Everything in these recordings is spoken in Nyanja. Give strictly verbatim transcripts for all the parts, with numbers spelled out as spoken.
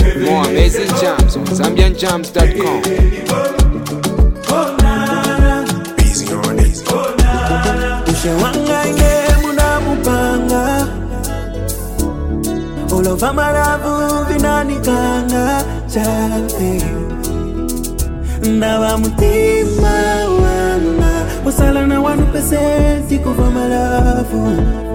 More amazing jams on Zambian Jams dot com. Busy on it. Ushewangaye muna mupanga Olova maravu vinanikanga chape Ndawa mutima wanga Musala na wanu pesenti kuva maravu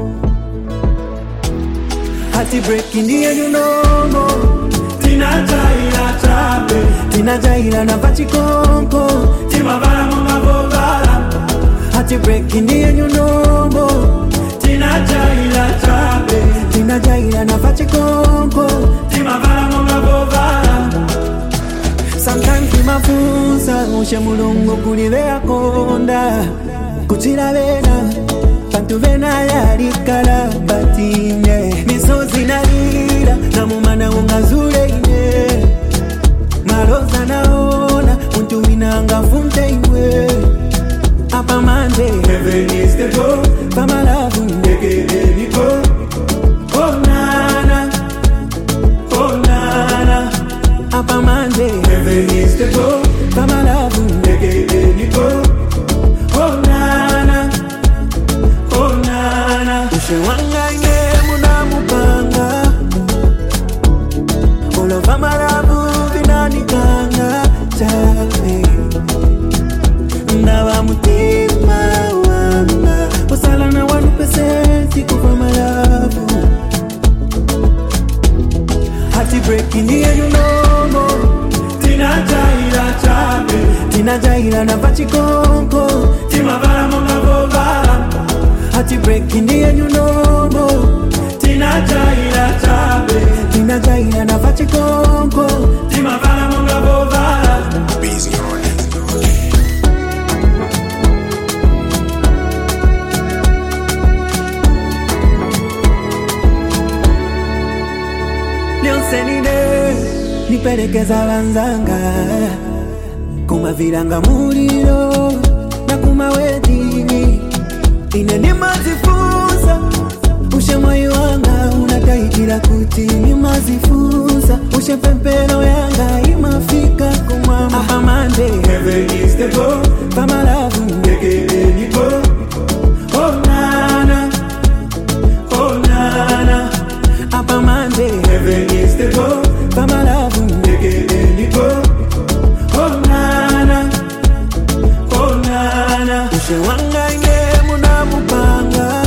Hati breaking the end you know Tina jaila chape Tina jaila na vachikonko Tima vara monga vovara Hati breaking the end you know Tina jaila chape Tina jaila na vachikonko Tima vara monga vovara Sometimes kimafunza Ushe mulungu kulivea konda Kuchira vena Pantu vena yarikala batine Misozi narira Namumana ungazule ine Maroza naona Muntu minanga funte iwe Apa mande Heaven is the goal Pama lavu Ndeke baby go Oh nana Oh nana Apa mande Heaven is the goal Pama lavu Ndeke baby go Oh nana Oh nana Ushewangaye muna mupanga Olova maravu vinanikanga chape Ndawa mutima wanga Usala na wanu pesenti kuva maravu Hati breaking the end you know Tina jaila chape Tina jaila na vachikonko Tima vara monga vovara Hati breaking the end you know Tina jaila chape Tina jaila na vachikonko Tima vara monga vovara Busy on it. Lionsenine Niperekeza wanzanga Kuma viranga muliro Na kuma wedini Ine ni mazifuza Ushe moyo wanga Unataikira kuti ni mazifuza Ushe pempero yanga Imafika kumama Apa mande Heaven is the goal Pama lavu Ndeke baby go Oh nana Oh nana Apa mande Heaven is the goal Pama lavu Ndeke baby go Oh nana Oh nana Ushe wangaye muna mupanga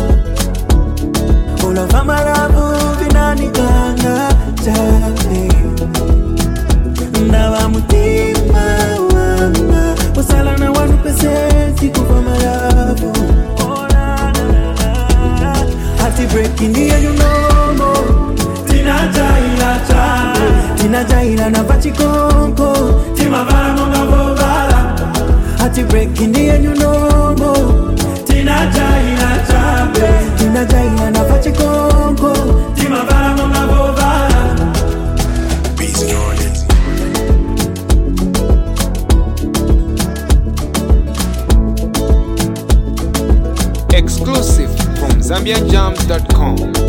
Olova maravu vinanikanga chape Ndawa mutima wanga Usala na wanu pesenti kuva maravu Oh na na na Hati breaking the end you know Tina jaila chape Tina jaila na vachikonko Tima vara monga vovara Hati breaking the end you know Tina jaila chape Tina jaila na vachikonko Tima vara monga vovara Busy on it. Exclusive from Zambian Jams dot com.